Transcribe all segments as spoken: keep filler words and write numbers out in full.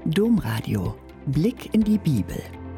Domradio. Blick in die Bibel.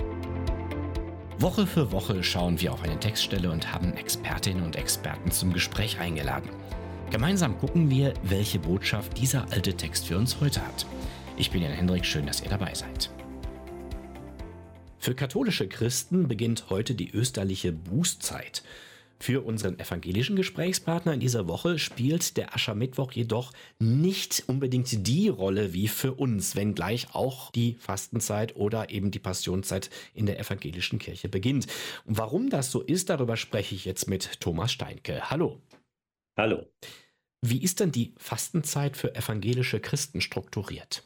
Woche für Woche schauen wir auf eine Textstelle und haben Expertinnen und Experten zum Gespräch eingeladen. Gemeinsam gucken wir, welche Botschaft dieser alte Text für uns heute hat. Ich bin Jan Hendrik, schön, dass ihr dabei seid. Für katholische Christen beginnt heute die österliche Bußzeit. Für unseren evangelischen Gesprächspartner in dieser Woche spielt der Aschermittwoch jedoch nicht unbedingt die Rolle wie für uns, wenngleich auch die Fastenzeit oder eben die Passionszeit in der evangelischen Kirche beginnt. Und warum das so ist, darüber spreche ich jetzt mit Thomas Steinke. Hallo. Hallo. Wie ist denn die Fastenzeit für evangelische Christen strukturiert?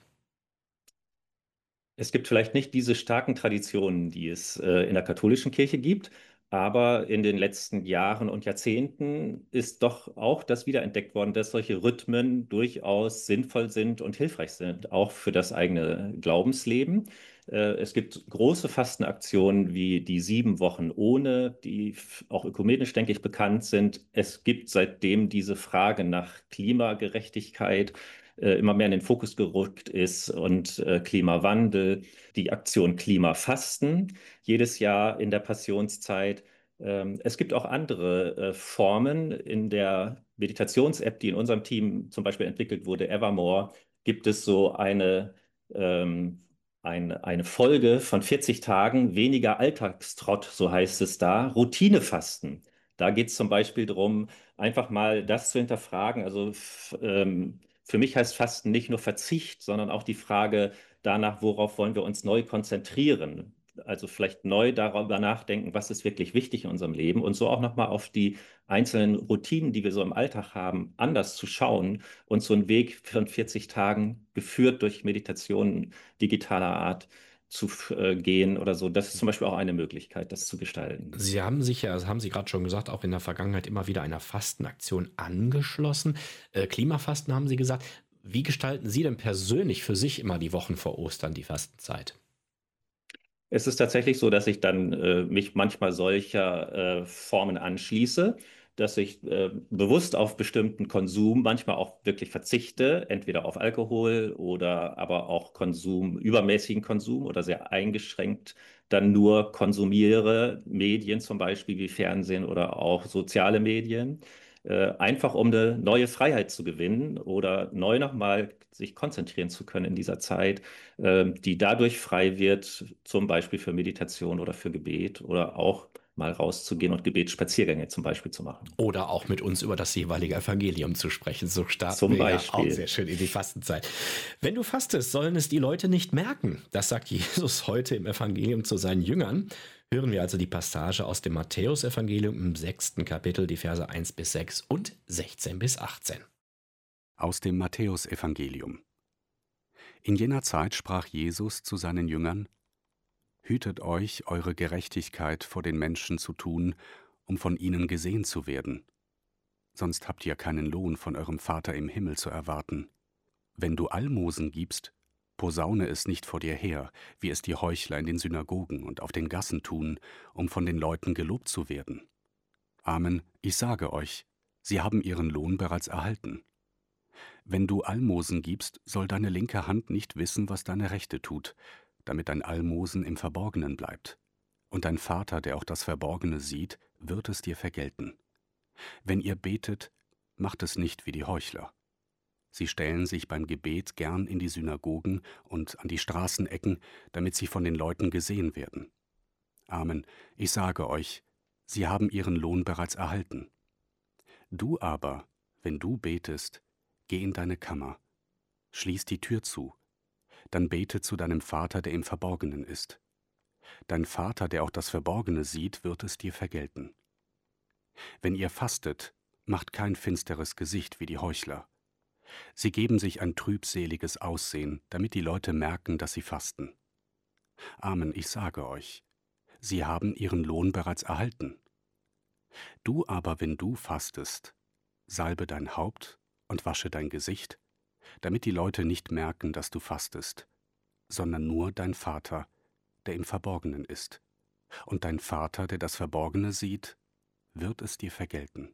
Es gibt vielleicht nicht diese starken Traditionen, die es äh, in der katholischen Kirche gibt, aber in den letzten Jahren und Jahrzehnten ist doch auch das wiederentdeckt worden, dass solche Rhythmen durchaus sinnvoll sind und hilfreich sind, auch für das eigene Glaubensleben. Äh, Es gibt große Fastenaktionen wie die sieben Wochen ohne, die f- auch ökumenisch, denke ich, bekannt sind. Es gibt seitdem diese Frage nach Klimagerechtigkeit äh, immer mehr in den Fokus gerückt ist und äh, Klimawandel, die Aktion Klimafasten jedes Jahr in der Passionszeit. Ähm, Es gibt auch andere äh, Formen. In der Meditations-App, die in unserem Team zum Beispiel entwickelt wurde, Evermore, gibt es so eine, ähm, eine, eine Folge von vierzig Tagen weniger Alltagstrott, so heißt es da, Routinefasten. Da geht es zum Beispiel darum, einfach mal das zu hinterfragen. Also f- ähm, für mich heißt Fasten nicht nur Verzicht, sondern auch die Frage danach, worauf wollen wir uns neu konzentrieren. Also vielleicht neu darüber nachdenken, was ist wirklich wichtig in unserem Leben und so auch nochmal auf die einzelnen Routinen, die wir so im Alltag haben, anders zu schauen und so einen Weg von vierzig Tagen geführt durch Meditationen digitaler Art zu äh, gehen oder so. Das ist zum Beispiel auch eine Möglichkeit, das zu gestalten. Sie haben sich ja, das haben Sie gerade schon gesagt, auch in der Vergangenheit immer wieder einer Fastenaktion angeschlossen. Äh, Klimafasten haben Sie gesagt. Wie gestalten Sie denn persönlich für sich immer die Wochen vor Ostern, die Fastenzeit? Es ist tatsächlich so, dass ich dann äh, mich manchmal solcher äh, Formen anschließe, dass ich äh, bewusst auf bestimmten Konsum manchmal auch wirklich verzichte, entweder auf Alkohol oder aber auch Konsum, übermäßigen Konsum oder sehr eingeschränkt dann nur konsumiere, Medien zum Beispiel wie Fernsehen oder auch soziale Medien, äh, einfach um eine neue Freiheit zu gewinnen oder neu nochmal sich konzentrieren zu können in dieser Zeit, ähm, die dadurch frei wird, zum Beispiel für Meditation oder für Gebet oder auch mal rauszugehen und Gebetsspaziergänge zum Beispiel zu machen. Oder auch mit uns über das jeweilige Evangelium zu sprechen. So starten Zum wir ja auch Beispiel. sehr schön in die Fastenzeit. Wenn du fastest, sollen es die Leute nicht merken. Das sagt Jesus heute im Evangelium zu seinen Jüngern. Hören wir also die Passage aus dem Matthäusevangelium im sechsten Kapitel, die Verse eins bis sechs und sechzehn bis achtzehn. Aus dem Matthäusevangelium. In jener Zeit sprach Jesus zu seinen Jüngern: Hütet euch, eure Gerechtigkeit vor den Menschen zu tun, um von ihnen gesehen zu werden. Sonst habt ihr keinen Lohn von eurem Vater im Himmel zu erwarten. Wenn du Almosen gibst, posaune es nicht vor dir her, wie es die Heuchler in den Synagogen und auf den Gassen tun, um von den Leuten gelobt zu werden. Amen, ich sage euch, sie haben ihren Lohn bereits erhalten. Wenn du Almosen gibst, soll deine linke Hand nicht wissen, was deine rechte tut, damit dein Almosen im Verborgenen bleibt. Und dein Vater, der auch das Verborgene sieht, wird es dir vergelten. Wenn ihr betet, macht es nicht wie die Heuchler. Sie stellen sich beim Gebet gern in die Synagogen und an die Straßenecken, damit sie von den Leuten gesehen werden. Amen, ich sage euch, sie haben ihren Lohn bereits erhalten. Du aber, wenn du betest, geh in deine Kammer, schließ die Tür zu, dann bete zu deinem Vater, der im Verborgenen ist. Dein Vater, der auch das Verborgene sieht, wird es dir vergelten. Wenn ihr fastet, macht kein finsteres Gesicht wie die Heuchler. Sie geben sich ein trübseliges Aussehen, damit die Leute merken, dass sie fasten. Amen, ich sage euch, sie haben ihren Lohn bereits erhalten. Du aber, wenn du fastest, salbe dein Haupt und wasche dein Gesicht, damit die Leute nicht merken, dass du fastest, sondern nur dein Vater, der im Verborgenen ist. Und dein Vater, der das Verborgene sieht, wird es dir vergelten.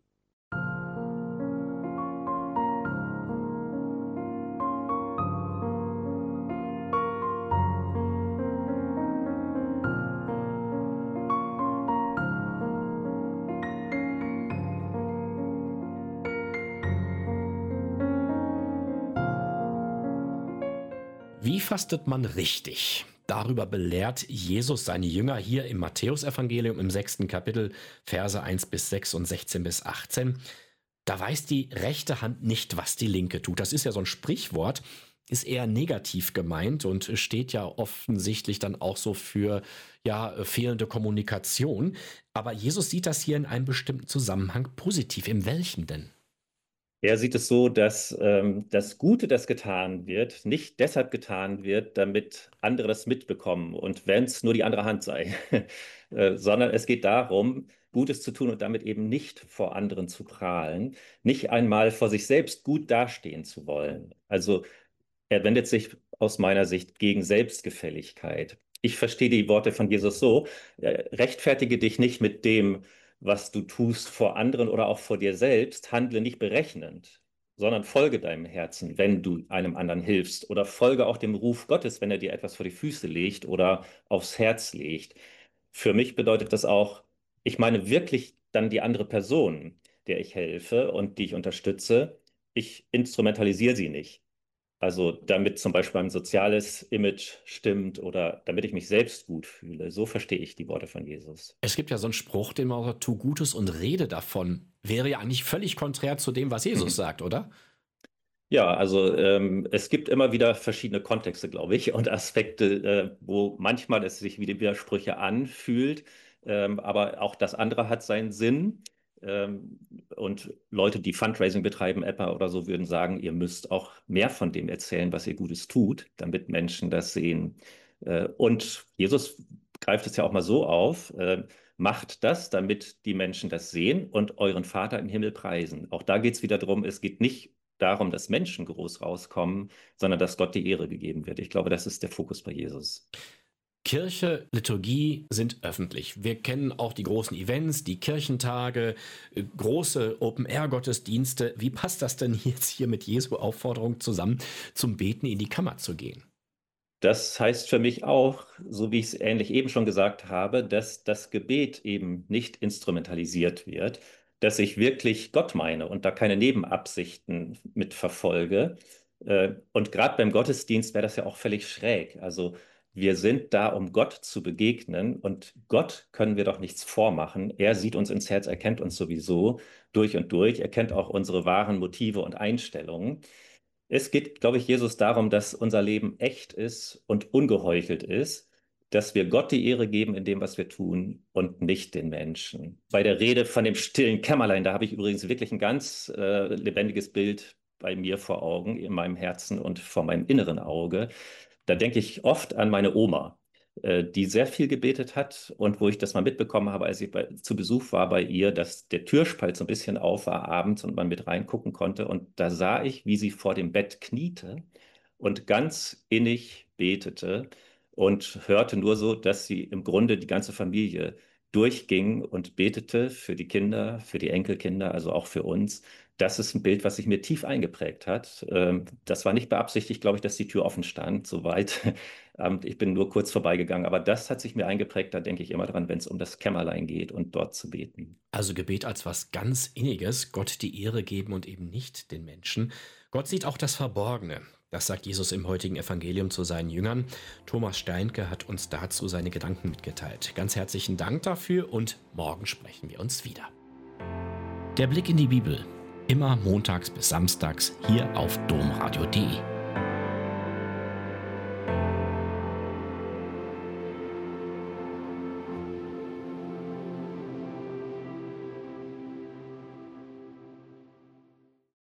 Wie fastet man richtig? Darüber belehrt Jesus seine Jünger hier im Matthäusevangelium im sechsten Kapitel, Verse eins bis sechs und sechzehn bis achtzehn. Da weiß die rechte Hand nicht, was die linke tut. Das ist ja so ein Sprichwort, ist eher negativ gemeint und steht ja offensichtlich dann auch so für ja, fehlende Kommunikation. Aber Jesus sieht das hier in einem bestimmten Zusammenhang positiv. In welchen denn? Er sieht es so, dass ähm, das Gute, das getan wird, nicht deshalb getan wird, damit andere das mitbekommen und wenn es nur die andere Hand sei, äh, sondern es geht darum, Gutes zu tun und damit eben nicht vor anderen zu prahlen, nicht einmal vor sich selbst gut dastehen zu wollen. Also er wendet sich aus meiner Sicht gegen Selbstgefälligkeit. Ich verstehe die Worte von Jesus so, äh, rechtfertige dich nicht mit dem, was du tust vor anderen oder auch vor dir selbst, handle nicht berechnend, sondern folge deinem Herzen, wenn du einem anderen hilfst oder folge auch dem Ruf Gottes, wenn er dir etwas vor die Füße legt oder aufs Herz legt. Für mich bedeutet das auch, ich meine wirklich dann die andere Person, der ich helfe und die ich unterstütze. Ich instrumentalisiere sie nicht. Also damit zum Beispiel mein soziales Image stimmt oder damit ich mich selbst gut fühle. So verstehe ich die Worte von Jesus. Es gibt ja so einen Spruch, den man sagt, tu Gutes und rede davon. Wäre ja eigentlich völlig konträr zu dem, was Jesus sagt, oder? Ja, also ähm, es gibt immer wieder verschiedene Kontexte, glaube ich, und Aspekte, äh, wo manchmal es sich wie die Widersprüche anfühlt, ähm, aber auch das andere hat seinen Sinn. Ähm, und Leute, die Fundraising betreiben, etwa oder so, würden sagen, ihr müsst auch mehr von dem erzählen, was ihr Gutes tut, damit Menschen das sehen. Äh, und Jesus greift es ja auch mal so auf, äh, macht das, damit die Menschen das sehen und euren Vater im Himmel preisen. Auch da geht es wieder darum, es geht nicht darum, dass Menschen groß rauskommen, sondern dass Gott die Ehre gegeben wird. Ich glaube, das ist der Fokus bei Jesus. Kirche, Liturgie sind öffentlich. Wir kennen auch die großen Events, die Kirchentage, große Open-Air-Gottesdienste. Wie passt das denn jetzt hier mit Jesu Aufforderung zusammen, zum Beten in die Kammer zu gehen? Das heißt für mich auch, so wie ich es ähnlich eben schon gesagt habe, dass das Gebet eben nicht instrumentalisiert wird, dass ich wirklich Gott meine und da keine Nebenabsichten mit verfolge. Äh, Und gerade beim Gottesdienst wäre das ja auch völlig schräg. Also wir sind da, um Gott zu begegnen und Gott können wir doch nichts vormachen. Er sieht uns ins Herz, er kennt uns sowieso durch und durch, er kennt auch unsere wahren Motive und Einstellungen. Es geht, glaube ich, Jesus darum, dass unser Leben echt ist und ungeheuchelt ist, dass wir Gott die Ehre geben in dem, was wir tun und nicht den Menschen. Bei der Rede von dem stillen Kämmerlein, da habe ich übrigens wirklich ein ganz äh, lebendiges Bild bei mir vor Augen, in meinem Herzen und vor meinem inneren Auge. Da denke ich oft an meine Oma, äh, die sehr viel gebetet hat und wo ich das mal mitbekommen habe, als ich bei, zu Besuch war bei ihr, dass der Türspalt so ein bisschen auf war abends und man mit reingucken konnte. Und da sah ich, wie sie vor dem Bett kniete und ganz innig betete und hörte nur so, dass sie im Grunde die ganze Familie durchging und betete für die Kinder, für die Enkelkinder, also auch für uns. Das ist ein Bild, was sich mir tief eingeprägt hat. Ähm, Das war nicht beabsichtigt, glaube ich, dass die Tür offen stand, soweit. Ähm, Ich bin nur kurz vorbeigegangen, aber das hat sich mir eingeprägt. Da denke ich immer dran, wenn es um das Kämmerlein geht und dort zu beten. Also Gebet als was ganz Inniges, Gott die Ehre geben und eben nicht den Menschen. Gott sieht auch das Verborgene. Das sagt Jesus im heutigen Evangelium zu seinen Jüngern. Thomas Steinke hat uns dazu seine Gedanken mitgeteilt. Ganz herzlichen Dank dafür und morgen sprechen wir uns wieder. Der Blick in die Bibel. Immer montags bis samstags hier auf domradio punkt de.